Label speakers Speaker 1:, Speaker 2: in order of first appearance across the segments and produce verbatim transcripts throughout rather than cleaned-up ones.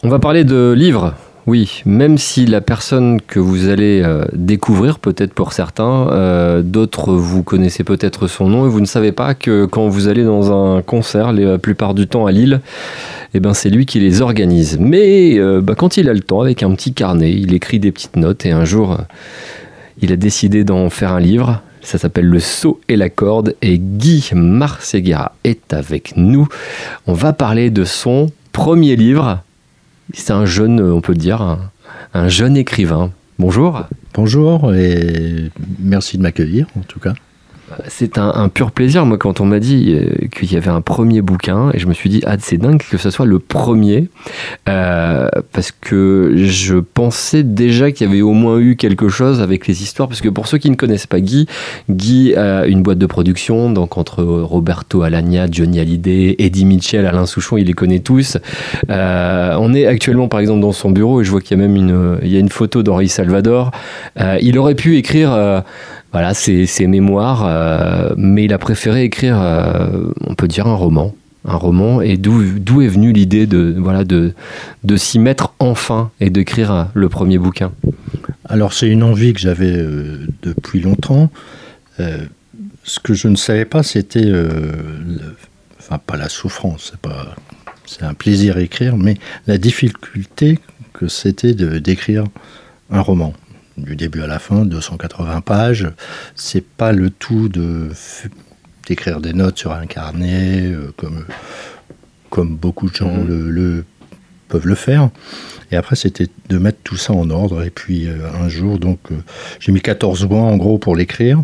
Speaker 1: On va parler de livres. Oui, même si la personne que vous allez euh, découvrir, peut-être pour certains, euh, d'autres vous connaissez peut-être son nom et vous ne savez pas que quand vous allez dans un concert, la plupart du temps à Lille, eh ben c'est lui qui les organise. Mais euh, bah, quand il a le temps, avec un petit carnet, il écrit des petites notes et un jour, euh, il a décidé d'en faire un livre. Ça s'appelle Le Seau et la Corde et Guy Marseguera est avec nous. On va parler de son premier livre. C'est un jeune, on peut dire, un, un jeune écrivain. Bonjour.
Speaker 2: Bonjour et merci de m'accueillir en tout cas.
Speaker 1: C'est un, un pur plaisir. Moi, quand on m'a dit qu'il y avait un premier bouquin, et je me suis dit, ah, c'est dingue que ce soit le premier, euh, parce que je pensais déjà qu'il y avait au moins eu quelque chose avec les histoires, parce que pour ceux qui ne connaissent pas Guy, Guy a une boîte de production, donc entre Roberto Alagna, Johnny Hallyday, Eddie Mitchell, Alain Souchon, il les connaît tous. Euh, on est actuellement, par exemple, dans son bureau, et je vois qu'il y a même une, il y a une photo d'Henri Salvador. Euh, il aurait pu écrire... Euh, Voilà, ses, ses mémoires, euh, mais il a préféré écrire, euh, on peut dire, un roman. Un roman, et d'où, d'où est venue l'idée de, voilà, de, de s'y mettre enfin et d'écrire le premier bouquin?
Speaker 2: Alors, c'est une envie que j'avais euh, depuis longtemps. Euh, ce que je ne savais pas, c'était, euh, le, enfin, pas la souffrance, c'est, pas, c'est un plaisir à écrire, mais la difficulté que c'était de, d'écrire un roman. Du début à la fin, deux cent quatre-vingts pages. C'est pas le tout de, d'écrire des notes sur un carnet, euh, comme, comme beaucoup de gens mmh. le, le, peuvent le faire. Et après, c'était de mettre tout ça en ordre. Et puis, euh, un jour, donc, euh, j'ai mis quatorze mois, en gros, pour l'écrire.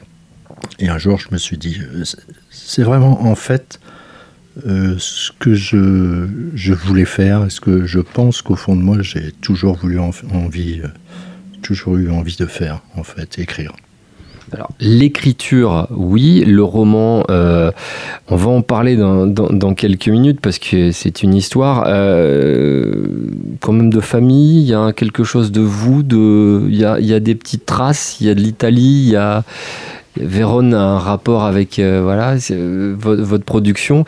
Speaker 2: Et un jour, je me suis dit, euh, c'est vraiment, en fait, euh, ce que je, je voulais faire, ce que je pense qu'au fond de moi, j'ai toujours voulu en, envie... Euh, toujours eu envie de faire, en fait, écrire.
Speaker 1: Alors, l'écriture, oui. Le roman, euh, on va en parler dans, dans, dans quelques minutes parce que c'est une histoire euh, quand même de famille. Il y a quelque chose de vous, de, il y a, il y a des petites traces, il y a de l'Italie, il y a... Vérone a un rapport avec euh, voilà, euh, votre, votre production.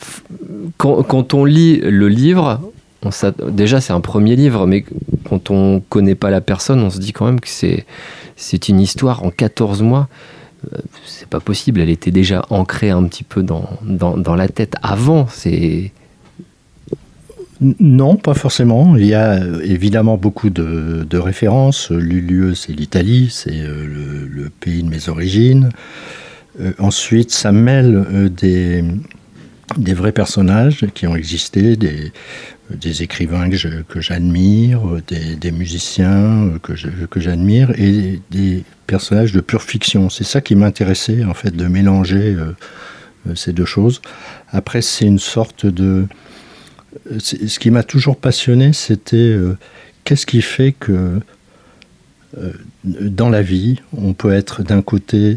Speaker 1: Quand, quand on lit le livre... On déjà, c'est un premier livre, mais quand on ne connaît pas la personne, on se dit quand même que c'est, c'est une histoire en quatorze mois. Euh, c'est pas possible, elle était déjà ancrée un petit peu dans, dans, dans la tête avant. C'est...
Speaker 2: Non, pas forcément. Il y a évidemment beaucoup de, de références. Lulueux, c'est l'Italie, c'est le, le pays de mes origines. Euh, ensuite, ça mêle euh, des, des vrais personnages qui ont existé, des... des écrivains que, je, que j'admire, des, des musiciens que, je, que j'admire et des personnages de pure fiction. C'est ça qui m'intéressait, en fait, de mélanger euh, ces deux choses. Après, c'est une sorte de... C'est, ce qui m'a toujours passionné, c'était euh, qu'est-ce qui fait que euh, dans la vie, on peut être d'un côté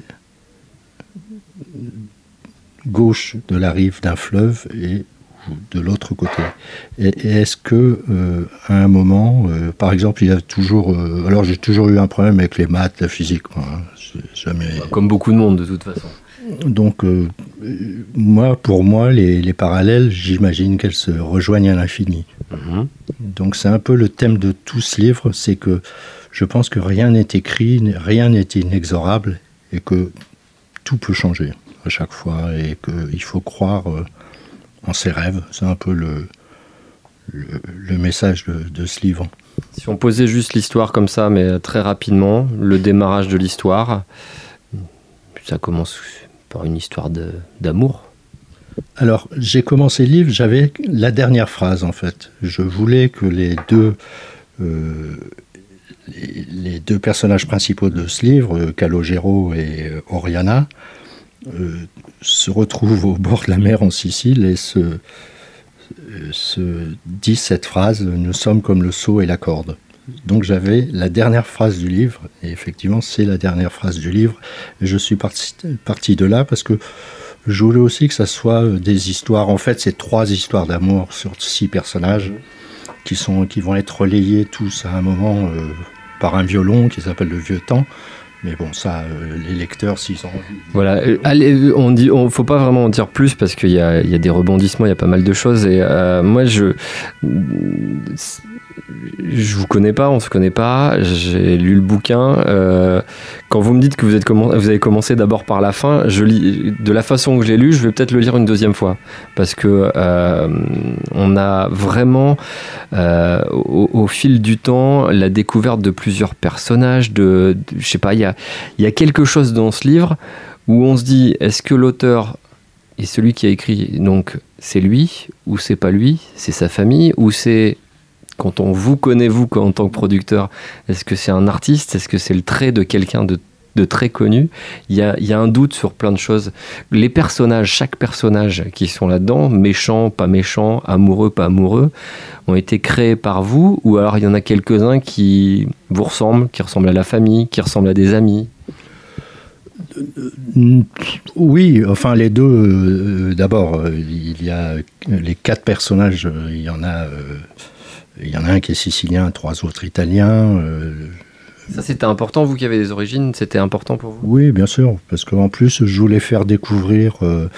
Speaker 2: gauche de la rive d'un fleuve et de l'autre côté. Et, et est-ce que euh, à un moment, euh, par exemple, il y a toujours, euh, alors j'ai toujours eu un problème avec les maths, la physique, moi, hein, jamais.
Speaker 1: Comme beaucoup de monde de toute façon.
Speaker 2: Donc, euh, moi, pour moi, les, les parallèles, j'imagine qu'elles se rejoignent à l'infini. Mmh. Donc, c'est un peu le thème de tout ce livre, c'est que je pense que rien n'est écrit, rien n'est inexorable, et que tout peut changer à chaque fois, et qu'il faut croire euh, en ses rêves. C'est un peu le, le, le message de, de ce livre.
Speaker 1: Si on posait juste l'histoire comme ça, mais très rapidement, le démarrage de l'histoire, ça commence par une histoire de, d'amour.
Speaker 2: Alors, j'ai commencé le livre, j'avais la dernière phrase, en fait. Je voulais que les deux, euh, les, les deux personnages principaux de ce livre, Calogero et Oriana, euh, se retrouvent au bord de la mer en Sicile et se, se disent cette phrase « Nous sommes comme le seau et la corde ». Donc j'avais la dernière phrase du livre, et effectivement c'est la dernière phrase du livre, et je suis parti, parti de là parce que je voulais aussi que ça soit des histoires, en fait c'est trois histoires d'amour sur six personnages qui, sont, qui vont être relayés tous à un moment euh, par un violon qui s'appelle le Vieux Temps, Mais bon, ça, euh, les lecteurs, s'ils ont envie...
Speaker 1: Voilà, allez, on dit, on faut pas vraiment en dire plus parce qu'il y a, il y a des rebondissements, il y a pas mal de choses. Et euh, moi, je... Je vous connais pas, on se connaît pas. J'ai lu le bouquin. Euh, quand vous me dites que vous, êtes comm- vous avez commencé d'abord par la fin, je lis de la façon que je l'ai lu. Je vais peut-être le lire une deuxième fois parce que euh, on a vraiment, euh, au, au fil du temps, la découverte de plusieurs personnages. De, de je sais pas, il y a, il y a quelque chose dans ce livre où on se dit, est-ce que l'auteur est celui qui a écrit, donc c'est lui ou c'est pas lui, c'est sa famille ou c'est quand on vous connaît, vous, en tant que producteur, est-ce que c'est un artiste? Est-ce que c'est le trait de quelqu'un de, de très connu? Il y a, il y a un doute sur plein de choses. Les personnages, chaque personnage qui sont là-dedans, méchants, pas méchants, amoureux, pas amoureux, ont été créés par vous? Ou alors il y en a quelques-uns qui vous ressemblent, qui ressemblent à la famille, qui ressemblent à des amis?
Speaker 2: Oui, enfin les deux. Euh, d'abord, euh, il y a les quatre personnages, euh, il y en a... Euh, Il y en a un qui est sicilien, trois autres italiens. Euh...
Speaker 1: Ça, c'était important, vous qui avez des origines, c'était important pour vous?
Speaker 2: Oui, bien sûr, parce qu'en plus, je voulais faire découvrir... Euh,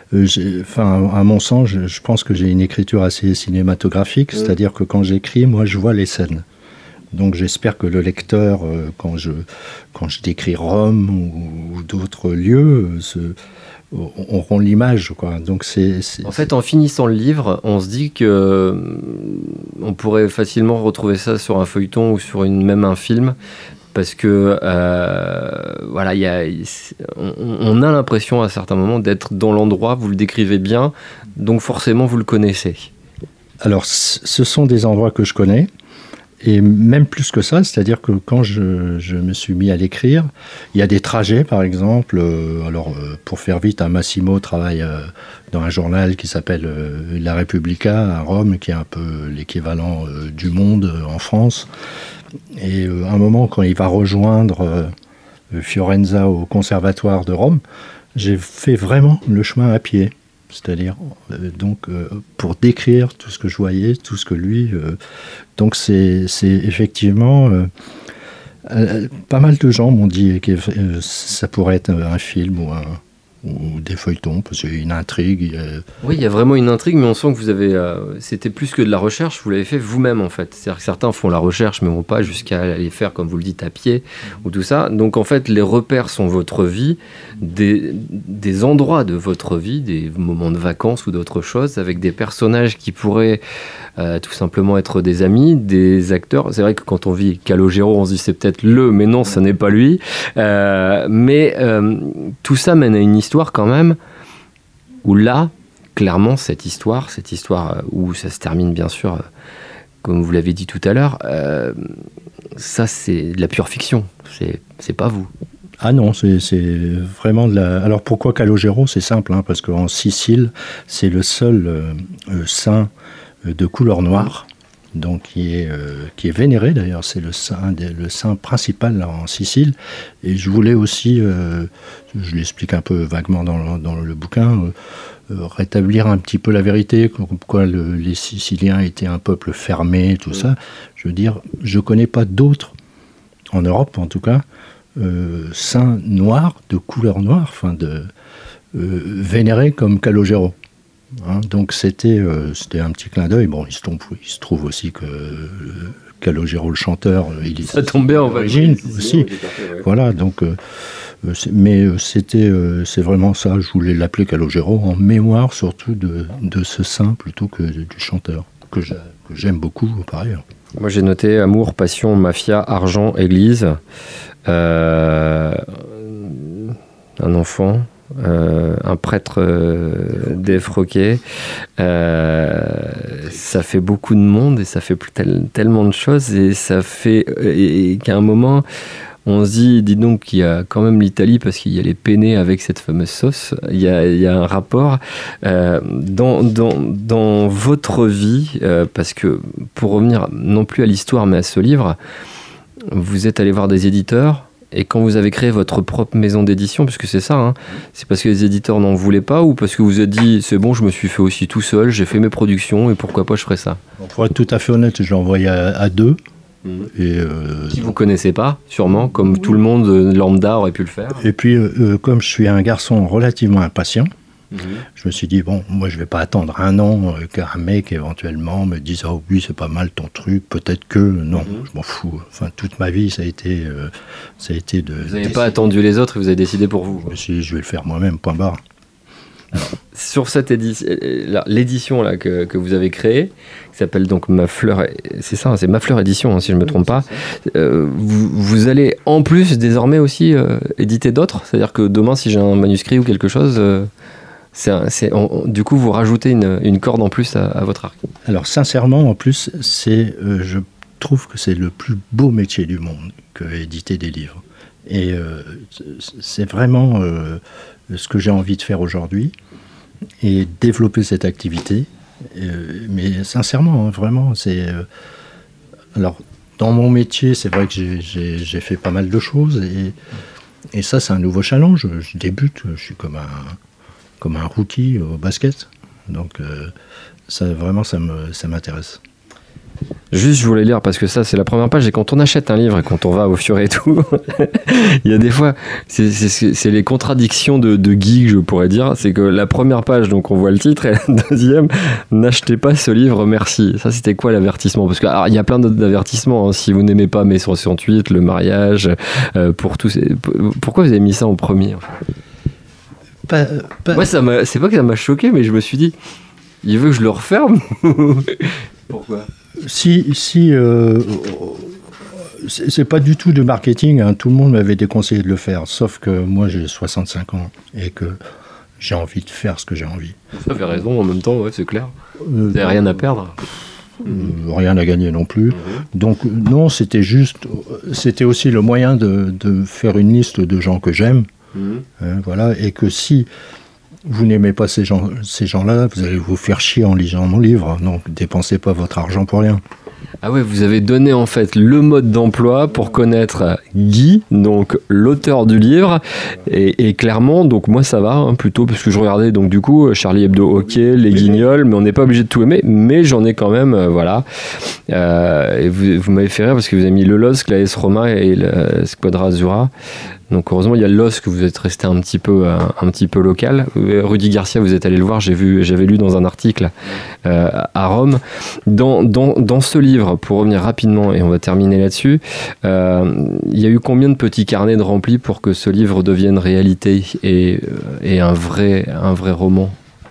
Speaker 2: enfin, à mon sens, je, je pense que j'ai une écriture assez cinématographique, oui. C'est-à-dire que quand j'écris, moi, je vois les scènes. Donc j'espère que le lecteur, euh, quand, je, quand je décris Rome ou, ou d'autres lieux, euh, se... on rend l'image, quoi. Donc c'est, c'est,
Speaker 1: en fait, en finissant le livre, on se dit que euh, on pourrait facilement retrouver ça sur un feuilleton ou sur une, même un film, parce que euh, voilà, y a, on, on a l'impression à certains moments d'être dans l'endroit, vous le décrivez bien, donc forcément vous le connaissez.
Speaker 2: Alors, ce sont des endroits que je connais. Et même plus que ça, c'est-à-dire que quand je, je me suis mis à l'écrire, il y a des trajets, par exemple. Euh, alors, euh, pour faire vite, un Massimo travaille euh, dans un journal qui s'appelle euh, La Repubblica à Rome, qui est un peu l'équivalent euh, du Monde euh, en France. Et euh, à un moment, quand il va rejoindre euh, Fiorenza au Conservatoire de Rome, j'ai fait vraiment le chemin à pied. C'est-à-dire, euh, donc, euh, pour décrire tout ce que je voyais, tout ce que lui... Euh, donc, c'est, c'est effectivement... Euh, euh, pas mal de gens m'ont dit que euh, ça pourrait être un film ou, un, ou des feuilletons, parce qu'il y a une intrigue. Euh...
Speaker 1: Oui, il y a vraiment une intrigue, mais on sent que vous avez... Euh, c'était plus que de la recherche, vous l'avez fait vous-même, en fait. C'est-à-dire que certains font la recherche, mais vont pas jusqu'à aller faire, comme vous le dites, à pied, mmh. ou tout ça. Donc, en fait, les repères sont votre vie, des, des endroits de votre vie, des moments de vacances ou d'autres choses, avec des personnages qui pourraient euh, tout simplement être des amis, des acteurs. C'est vrai que quand on vit Calogero, on se dit c'est peut-être le, mais non, ce n'est pas lui. Euh, mais euh, tout ça mène à une histoire quand même, où là, clairement, cette histoire, cette histoire où ça se termine bien sûr, comme vous l'avez dit tout à l'heure, euh, ça c'est de la pure fiction, c'est, c'est pas vous.
Speaker 2: Ah non, c'est, c'est vraiment de la... Alors pourquoi Calogero? C'est simple, hein, parce qu'en Sicile, c'est le seul euh, euh, saint de couleur noire, donc qui est, euh, qui est vénéré d'ailleurs, c'est le saint, le saint principal là, en Sicile. Et je voulais aussi, euh, je l'explique un peu vaguement dans, dans le bouquin, euh, euh, rétablir un petit peu la vérité, pourquoi le, les Siciliens étaient un peuple fermé, tout oui. ça. Je veux dire, je ne connais pas d'autres, en Europe en tout cas, euh, saints noirs, de couleur noire, enfin de euh, vénérés comme Calogero. Hein, donc c'était, euh, c'était un petit clin d'œil. Bon, il se, tombe, il se trouve aussi que euh, Calogero, le chanteur, il est
Speaker 1: ça tombe bien en
Speaker 2: origine aussi. Ouais. Voilà, donc, euh, c'est, mais c'était, euh, c'est vraiment ça. Je voulais l'appeler Calogero en mémoire surtout de, de ce saint plutôt que du chanteur que, j'a, que j'aime beaucoup par ailleurs.
Speaker 1: Moi j'ai noté amour, passion, mafia, argent, église, euh, un enfant. Euh, un prêtre euh, défroqué, euh, ça fait beaucoup de monde et ça fait tel, tellement de choses et ça fait et, et qu'à un moment on se dit, dis donc qu'il y a quand même l'Italie parce qu'il y a les penne avec cette fameuse sauce, il y a, il y a un rapport euh, dans, dans, dans votre vie euh, parce que pour revenir non plus à l'histoire mais à ce livre, vous êtes allé voir des éditeurs. Et quand vous avez créé votre propre maison d'édition, puisque c'est ça, hein, c'est parce que les éditeurs n'en voulaient pas ou parce que vous vous êtes dit, c'est bon, je me suis fait aussi tout seul, j'ai fait mes productions et pourquoi pas je ferais ça?
Speaker 2: Pour être tout à fait honnête, je l'ai envoyé à, à deux.
Speaker 1: Mmh. Et euh, qui vous ne connaissez pas, sûrement, comme tout le monde lambda aurait pu le faire.
Speaker 2: Et puis, euh, comme je suis un garçon relativement impatient, mmh. je me suis dit, bon, moi je ne vais pas attendre un an euh, qu'un mec éventuellement me dise, oh oui, c'est pas mal ton truc, peut-être que, non, mmh. je m'en fous. Enfin, toute ma vie, ça a été, euh, ça a été de...
Speaker 1: Vous n'avez pas attendu les autres et vous avez décidé pour vous.
Speaker 2: Je me suis dit, je vais le faire moi-même, point barre.
Speaker 1: Alors, sur cette édition, l'édition là, que, que vous avez créée, qui s'appelle donc Ma Fleur, c'est ça, c'est Ma Fleur Édition, hein, si je ne me trompe pas, euh, vous, vous allez en plus désormais aussi euh, éditer d'autres, c'est-à-dire que demain, si j'ai un manuscrit ou quelque chose, euh, c'est un, c'est, on, du coup, vous rajoutez une, une corde en plus à, à votre arc.
Speaker 2: Alors sincèrement, en plus, c'est, euh, je trouve que c'est le plus beau métier du monde que éditer des livres. Et euh, c'est vraiment... Euh, ce que j'ai envie de faire aujourd'hui et développer cette activité. Euh, mais sincèrement, hein, vraiment, c'est... Euh, alors, dans mon métier, c'est vrai que j'ai, j'ai, j'ai fait pas mal de choses et, et ça, c'est un nouveau challenge. Je débute, je suis comme un, comme un rookie au basket. Donc, euh, ça, vraiment, ça, me, ça m'intéresse.
Speaker 1: Juste, je voulais lire parce que ça, c'est la première page. Et quand on achète un livre et quand on va au Furet et tout, il y a des fois, c'est, c'est, c'est les contradictions de, de geek, je pourrais dire. C'est que la première page, donc on voit le titre, et la deuxième, n'achetez pas ce livre, merci. Ça, c'était quoi l'avertissement ? Parce qu'il y a plein d'autres avertissements. Hein. Si vous n'aimez pas mai soixante-huit, le mariage, euh, pour tout. C'est... Pourquoi vous avez mis ça en premier ? En fait
Speaker 2: pas, pas...
Speaker 1: Moi, ça m'a... c'est pas que ça m'a choqué, mais je me suis dit, il veut que je le referme ? Pourquoi ?
Speaker 2: Si, si euh, c'est, c'est pas du tout de marketing, hein. Tout le monde m'avait déconseillé de le faire, sauf que moi j'ai soixante-cinq ans et que j'ai envie de faire ce que j'ai envie.
Speaker 1: Vous avez raison, en même temps, ouais, c'est clair. Vous n'avez euh, rien à perdre.
Speaker 2: Euh, rien à gagner non plus. Mmh. Donc non, c'était juste, c'était aussi le moyen de, de faire une liste de gens que j'aime, mmh. hein, voilà, et que si vous n'aimez pas ces, gens, ces gens-là, vous allez vous faire chier en lisant mon livre. Donc, dépensez pas votre argent pour rien.
Speaker 1: Ah ouais, vous avez donné en fait le mode d'emploi pour connaître Guy, donc l'auteur du livre. Et, et clairement, donc moi ça va, hein, plutôt, parce que je regardais donc du coup Charlie Hebdo, ok, Les Guignols, mais on n'est pas obligé de tout aimer. Mais j'en ai quand même, euh, voilà. Euh, et vous, vous m'avez fait rire parce que vous avez mis le L O S C, la S Roma et la Squadra Azzurra. Donc heureusement il y a le L O S C que vous êtes resté un petit peu un, un petit peu local. Rudy Garcia, vous êtes allé le voir, j'ai vu, j'avais lu dans un article euh, à Rome. Dans, dans, dans ce livre, pour revenir rapidement et on va terminer là-dessus, euh, il y a eu combien de petits carnets de remplis pour que ce livre devienne réalité et, et un vrai un vrai roman ?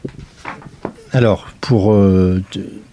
Speaker 2: Alors pour euh,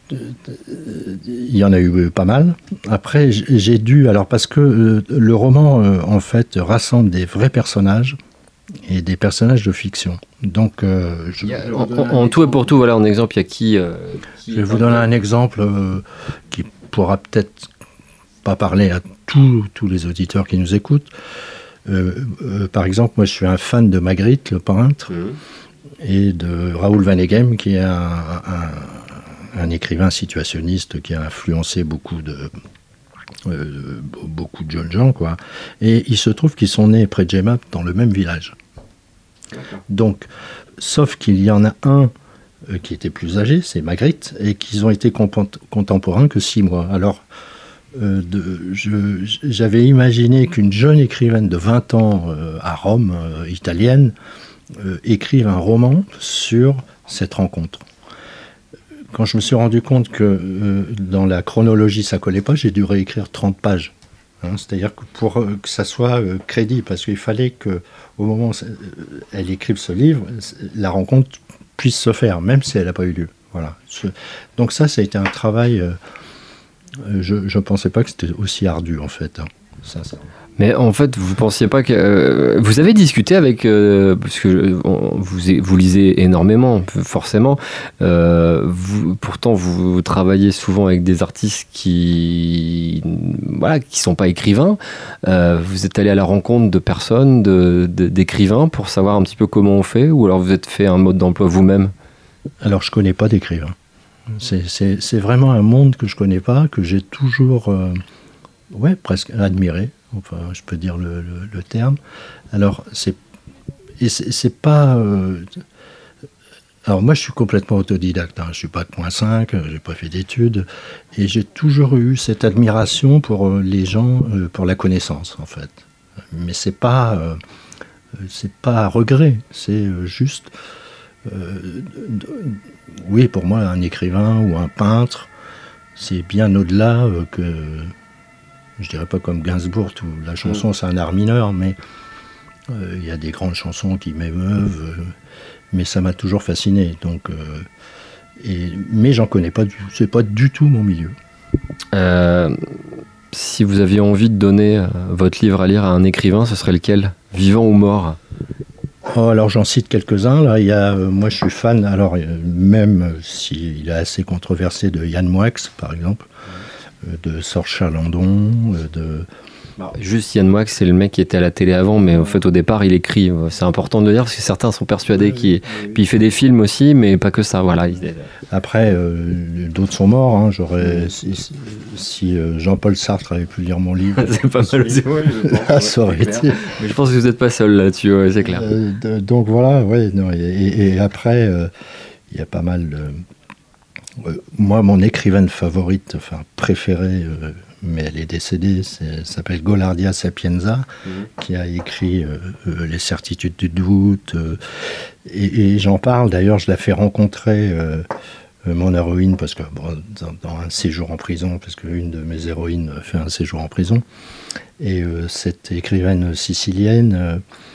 Speaker 2: il y en a eu pas mal. Après, j'ai dû... Alors, parce que euh, le roman, euh, en fait, rassemble des vrais personnages et des personnages de fiction. Donc, euh, je
Speaker 1: a, en, en tout et pour tout, voilà, en exemple, il y a qui, euh, qui
Speaker 2: Je vais vous donner un exemple euh, qui pourra peut-être pas parler à tous, tous les auditeurs qui nous écoutent. Euh, euh, par exemple, moi, je suis un fan de Magritte, le peintre, mmh. et de Raoul Vaneigem, qui est un... un un écrivain situationniste qui a influencé beaucoup de, euh, beaucoup de jeunes gens, quoi. Et il se trouve qu'ils sont nés près de Jemmapes, dans le même village. D'accord. Donc, sauf qu'il y en a un euh, qui était plus âgé, c'est Magritte, et qu'ils ont été compont- contemporains que six mois. Alors, euh, de, je, j'avais imaginé qu'une jeune écrivaine de vingt ans euh, à Rome, euh, italienne, euh, écrive un roman sur cette rencontre. Quand je me suis rendu compte que euh, dans la chronologie ça collait pas, j'ai dû réécrire trente pages. Hein, c'est-à-dire que pour euh, que ça soit euh, crédible, parce qu'il fallait qu'au moment où euh, elle écrive ce livre, la rencontre puisse se faire, même si elle n'a pas eu lieu. Voilà. Donc ça, ça a été un travail... Euh, je ne pensais pas que c'était aussi ardu, en fait. Hein. Ça, ça...
Speaker 1: Mais en fait, vous pensiez pas que... Euh, vous avez discuté avec... Euh, parce que on, vous, vous lisez énormément, forcément. Euh, vous, pourtant, vous, vous travaillez souvent avec des artistes qui... Voilà, qui sont pas écrivains. Euh, vous êtes allé à la rencontre de personnes, de, de, d'écrivains, pour savoir un petit peu comment on fait, ou alors vous êtes fait un mode d'emploi vous-même ?
Speaker 2: Alors, je connais pas d'écrivains. C'est, c'est, c'est vraiment un monde que je connais pas, que j'ai toujours... Euh, ouais, presque admiré. Enfin, je peux dire le, le, le terme. Alors, c'est, et c'est, c'est pas... Euh, Alors moi, je suis complètement autodidacte. Hein. Je ne suis pas de point cinq, je n'ai pas fait d'études. Et j'ai toujours eu cette admiration pour les gens, euh, pour la connaissance, en fait. Mais ce n'est pas, euh, c'est pas à regret. C'est euh, juste... Euh, oui, pour moi, un écrivain ou un peintre, c'est bien au-delà euh, que... Je dirais pas comme Gainsbourg, où la chanson, c'est un art mineur, mais il euh, y a des grandes chansons qui m'émeuvent... Euh, mais ça m'a toujours fasciné. Donc, euh, et, mais j'en connais pas du tout. C'est pas du tout mon milieu.
Speaker 1: Euh, si vous aviez envie de donner euh, votre livre à lire à un écrivain, ce serait lequel, vivant ou mort?
Speaker 2: Oh, alors j'en cite quelques-uns. Là, il y a, euh, moi, je suis fan. Alors euh, même s'il si est assez controversé, de Yann Moix, par exemple, euh, de Sorche Chalandon, euh, de
Speaker 1: Juste Yann Moix, c'est le mec qui était à la télé avant, mais en fait au départ il écrit. C'est important de le dire parce que certains sont persuadés qu'il... Puis il fait des films aussi, mais pas que ça. Voilà.
Speaker 2: Après, euh, d'autres sont morts. Hein. J'aurais, si, si euh, Jean-Paul Sartre avait pu lire mon livre,
Speaker 1: c'est pas mal aussi.
Speaker 2: Ah, ça aurait été.
Speaker 1: Mais je pense que vous n'êtes pas seul là-dessus, ouais, c'est clair.
Speaker 2: Euh, de, donc voilà, ouais. Non, et, et après, euh, il y a pas mal. De... Moi, mon écrivaine favorite, enfin préférée. Euh, mais elle est décédée, c'est, s'appelle Golardia Sapienza, mmh. qui a écrit euh, euh, Les certitudes du doute. Euh, et, et j'en parle, d'ailleurs, je la fais rencontrer euh, euh, mon héroïne, parce que bon, dans, dans un séjour en prison, parce qu'une de mes héroïnes fait un séjour en prison. Et euh, cette écrivaine sicilienne, euh,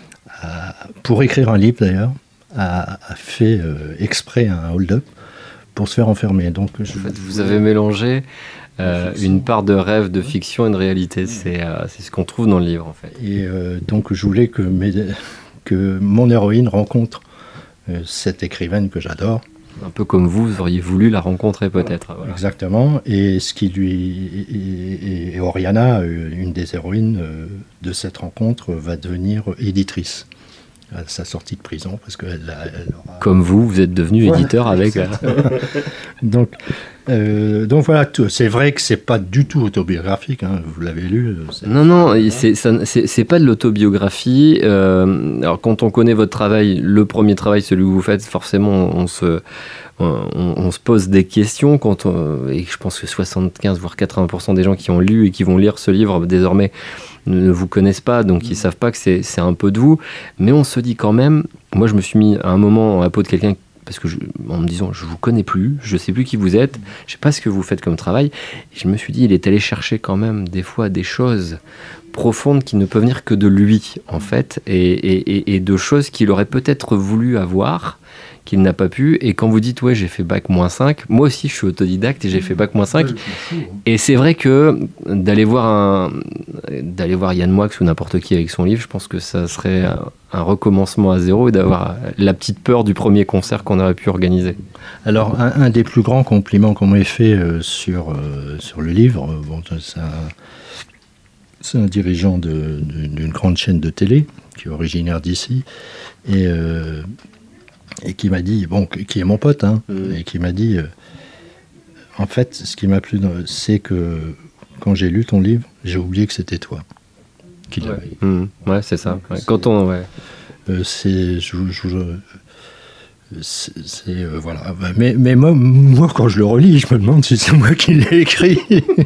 Speaker 2: a, pour écrire un livre d'ailleurs, a, a fait euh, exprès un hold-up pour se faire enfermer. Donc, je...
Speaker 1: en fait, vous avez mélangé... Euh, une part de rêve, de fiction et de réalité, c'est, euh, c'est ce qu'on trouve dans le livre en fait.
Speaker 2: Et euh, donc je voulais que, mes, que mon héroïne rencontre euh, cette écrivaine que j'adore.
Speaker 1: Un peu comme vous, vous auriez voulu la rencontrer peut-être. Voilà.
Speaker 2: Exactement, et ce qui lui et, et, et Oriana, une des héroïnes euh, de cette rencontre, va devenir éditrice à sa sortie de prison, parce qu'elle elle aura...
Speaker 1: Comme vous, vous êtes devenu éditeur ouais, avec...
Speaker 2: donc, euh, donc voilà, tout. C'est vrai que c'est pas du tout autobiographique, hein, vous l'avez lu. C'est...
Speaker 1: Non, non, c'est, ça, c'est, c'est pas de l'autobiographie. Euh, alors quand on connaît votre travail, le premier travail, celui que vous faites, forcément, on se... On, on se pose des questions quand on, et je pense que soixante-quinze voire quatre-vingts pour cent des gens qui ont lu et qui vont lire ce livre désormais ne vous connaissent pas, donc ils ne savent pas que c'est, c'est un peu de vous, mais on se dit quand même, moi je me suis mis à un moment à la peau de quelqu'un parce que je, en me disant je vous connais plus, je sais plus qui vous êtes, je sais pas ce que vous faites comme travail, et je me suis dit il est allé chercher quand même des fois des choses profondes qui ne peuvent venir que de lui en fait, et, et, et, et de choses qu'il aurait peut-être voulu avoir qu'il n'a pas pu. Et quand vous dites ouais j'ai fait bac moins cinq, moi aussi je suis autodidacte et j'ai fait bac moins cinq, et c'est vrai que d'aller voir un d'aller voir Yann Moix ou n'importe qui avec son livre, je pense que ça serait un, un recommencement à zéro et d'avoir la petite peur du premier concert qu'on aurait pu organiser.
Speaker 2: Alors un, un des plus grands compliments qu'on m'ait fait euh, sur, euh, sur le livre, euh, bon, c'est, un, c'est un dirigeant de, de, d'une grande chaîne de télé qui est originaire d'ici, et euh, et qui m'a dit, bon, qui est mon pote, hein, mmh. et qui m'a dit, euh, en fait, ce qui m'a plu, c'est que quand j'ai lu ton livre, j'ai oublié que c'était toi qui l'avais.
Speaker 1: Ouais, mmh. ouais c'est ça. Ouais. C'est, quand on, ouais.
Speaker 2: Euh, c'est, je, je, je, c'est, c'est euh, voilà. Mais, mais moi, moi, quand je le relis, je me demande si c'est moi qui l'ai écrit.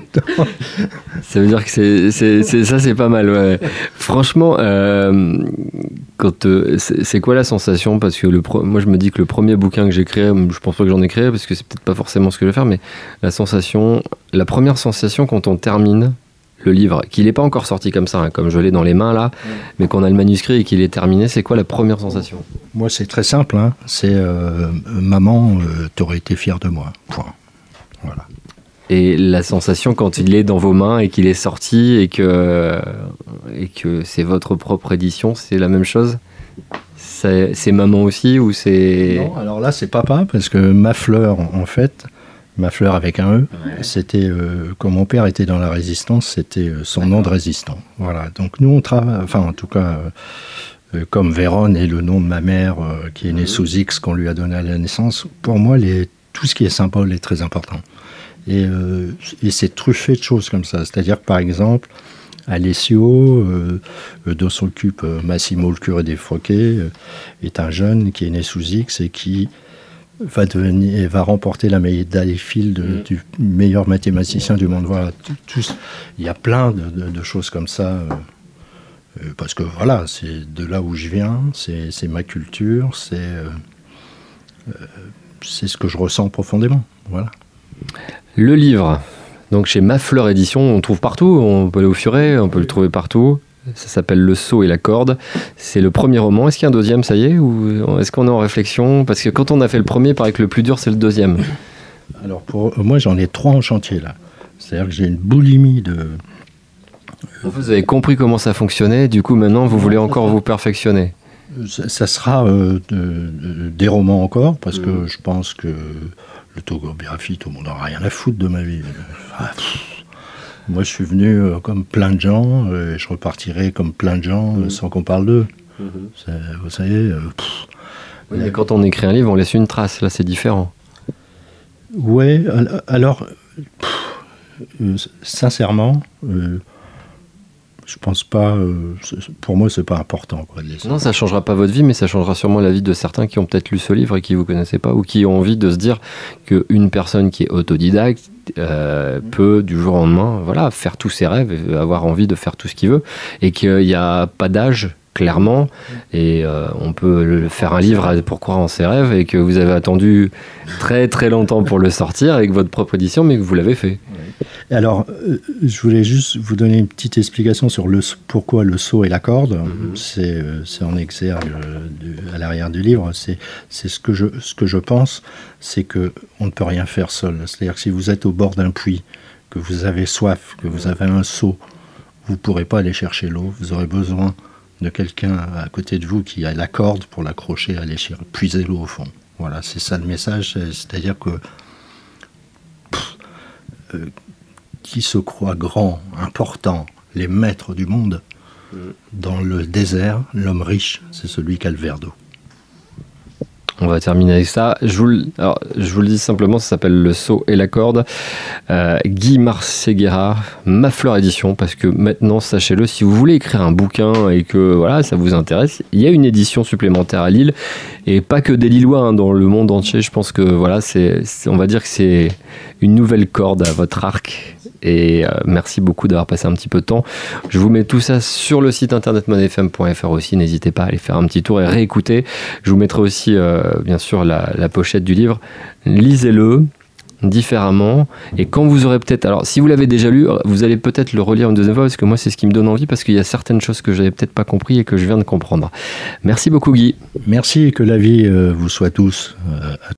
Speaker 1: Ça veut dire que c'est, c'est, c'est ça, c'est pas mal. Ouais. Franchement, euh, quand euh, c'est, c'est quoi la sensation? Parce que le pro- moi, je me dis que le premier bouquin que j'ai créé, je pense pas que j'en ai créé parce que c'est peut-être pas forcément ce que je vais faire, mais la sensation, la première sensation quand on termine le livre, qu'il n'est pas encore sorti comme ça, hein, comme je l'ai dans les mains là, mmh. mais qu'on a le manuscrit et qu'il est terminé, c'est quoi la première sensation?
Speaker 2: Moi, c'est très simple, hein. C'est euh, maman, euh, t'aurais été fière de moi. Point. Voilà.
Speaker 1: Et la sensation quand il est dans vos mains et qu'il est sorti et que, et que c'est votre propre édition, c'est la même chose? c'est, c'est maman aussi ou c'est...
Speaker 2: Non, alors là, c'est papa, parce que ma fleur, en fait, ma fleur avec un E, ouais. c'était, euh, quand mon père était dans la résistance, c'était euh, son D'accord. nom de résistant. Voilà. Donc nous, on travaille, enfin, en tout cas, euh, comme Véronne est le nom de ma mère, euh, qui est née mmh. sous X, qu'on lui a donné à la naissance, pour moi, les, tout ce qui est symbole est très important. Et, euh, et c'est truffé de choses comme ça. C'est-à-dire que, par exemple, Alessio, euh, dont s'occupe euh, Massimo, le curé des Froquets, euh, est un jeune qui est né sous X et qui va devenir, va remporter la médaille Fields mmh. du meilleur mathématicien du monde. Voilà, tout, il y a plein de, de, de choses comme ça. Euh, euh, parce que voilà, c'est de là où je viens, c'est, c'est ma culture, c'est, euh, euh, c'est ce que je ressens profondément. Voilà.
Speaker 1: Le livre, donc chez Ma Fleur Édition, on le trouve partout, on peut aller au Furet, on peut le trouver partout. Ça s'appelle Le Seau et la Corde. C'est le premier roman. Est-ce qu'il y a un deuxième, ça y est, ou est-ce qu'on est en réflexion? Parce que quand on a fait le premier, il paraît que le plus dur, c'est le deuxième.
Speaker 2: Alors, pour moi, j'en ai trois en chantier, là. C'est-à-dire que j'ai une boulimie de...
Speaker 1: Vous avez compris comment ça fonctionnait, du coup, maintenant, vous voulez encore vous perfectionner.
Speaker 2: Ça, ça sera euh, de, de, des romans encore, parce mmh. que je pense que l'autobiographie, tout le monde n'aura rien à foutre de ma vie. Enfin, moi, je suis venu euh, comme plein de gens, euh, et je repartirai comme plein de gens, euh, sans qu'on parle d'eux. Mmh. C'est, vous savez... Euh,
Speaker 1: oui, mais quand on écrit un livre, on laisse une trace. Là, c'est différent.
Speaker 2: Ouais, alors... Pff, euh, sincèrement... Euh, je pense pas... Euh, pour moi, c'est pas important, quoi, de laisser.
Speaker 1: Non, ça changera pas votre vie, mais ça changera sûrement la vie de certains qui ont peut-être lu ce livre et qui vous connaissaient pas, ou qui ont envie de se dire qu'une personne qui est autodidacte euh, peut, du jour au lendemain, voilà, faire tous ses rêves et avoir envie de faire tout ce qu'il veut, et qu'il n'y a pas d'âge, clairement, et euh, on peut le faire un livre pour croire en ses rêves, et que vous avez attendu très très longtemps pour le sortir avec votre propre édition, mais que vous l'avez fait.
Speaker 2: Alors, euh, je voulais juste vous donner une petite explication sur le, pourquoi le seau et la corde. Mm-hmm. C'est, euh, c'est en exergue euh, du, à l'arrière du livre. C'est, c'est ce que je, ce que je pense, c'est que on ne peut rien faire seul. C'est-à-dire que si vous êtes au bord d'un puits, que vous avez soif, que vous avez un seau, vous ne pourrez pas aller chercher l'eau. Vous aurez besoin de quelqu'un à côté de vous qui a la corde pour l'accrocher, aller chercher, puiser l'eau au fond. Voilà, c'est ça le message. C'est-à-dire que pff, euh, qui se croit grand, important, les maîtres du monde, mmh. dans le désert, l'homme riche, c'est celui qui a le verre d'eau.
Speaker 1: On va terminer avec ça. Je vous, alors, je vous le dis simplement, ça s'appelle Le Seau et la Corde. Euh, Guy Marseguera, Ma Fleur Édition, parce que maintenant, sachez-le, si vous voulez écrire un bouquin et que voilà, ça vous intéresse, il y a une édition supplémentaire à Lille, et pas que des Lillois, hein, dans le monde entier. Je pense que voilà, c'est, c'est, on va dire que c'est une nouvelle corde à votre arc. Et euh, merci beaucoup d'avoir passé un petit peu de temps. Je vous mets tout ça sur le site internet mon f m point f r aussi. N'hésitez pas à aller faire un petit tour et réécouter. Je vous mettrai aussi, euh, bien sûr, la, la pochette du livre. Lisez-le différemment, et quand vous aurez peut-être, alors si vous l'avez déjà lu, vous allez peut-être le relire une deuxième fois, parce que moi c'est ce qui me donne envie, parce qu'il y a certaines choses que j'avais peut-être pas compris et que je viens de comprendre. Merci beaucoup, Guy.
Speaker 2: Merci, et que la vie euh, vous soit douce. Euh,